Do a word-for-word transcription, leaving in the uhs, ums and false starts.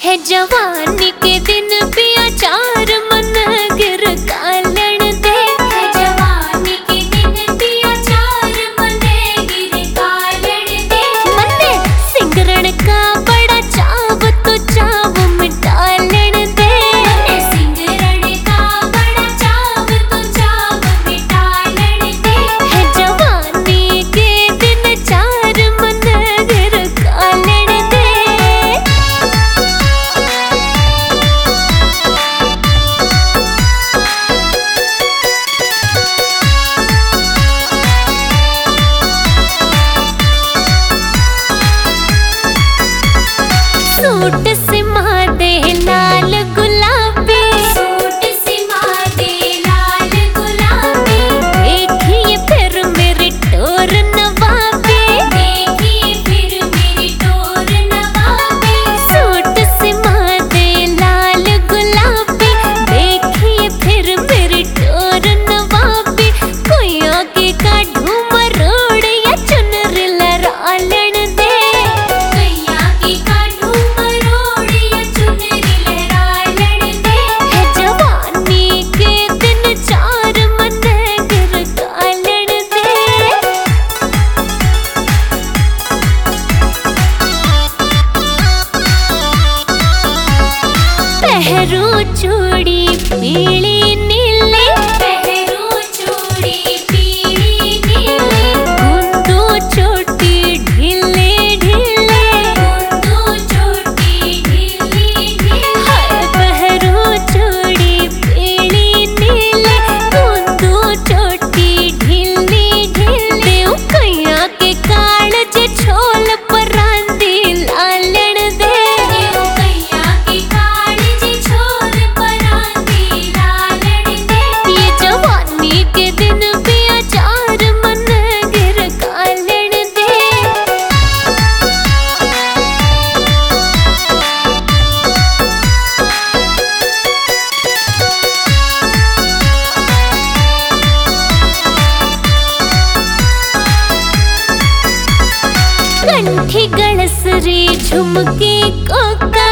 है जवानी के दिन पिया चार मन गिर कालन दे। है जवानी के दिन पिया चार मन गिर कालन दे। मन्ने सिंगरण का बड़ा चाव तो चाव मिटालन दे। मन्ने सिंगरण का बड़ा चाव तो चाव मिटालन दे। है जवानी के दिन चार मन गिर कालन दे। सूट सिमा दे लाल गुलाबी। सूट सिमा दे लाल गुलाबी। देखिए फिर मेरी टोर नवाबी। देखिए फिर मेरी टोर नवाबी। सूट सिमा दे लाल गुलाबी। देखिए फिर मेरी टोर नवाबी। कोई आगे का ढूमर रोड़ या चुनरी लहरालन दे। कोई आगे का पहरू चूड़ी पीली नीली। पहरू चूड़ी पीली नीली। गुंदू चोटी ढीले ढीले। गुंदू चोटी ढीली ढीले। हाय पहरू चूड़ी पीली नीली। गुंदू चोटी ढीली ढीले। देव कैया के काल जे छोल परांदी लालन दे। देव कैया के काल जे छोल परांदी लालन दे। ये जवानी के दिन पिया चार मन गिर कालन दे। कंठी गणसरी झुमकी कोका।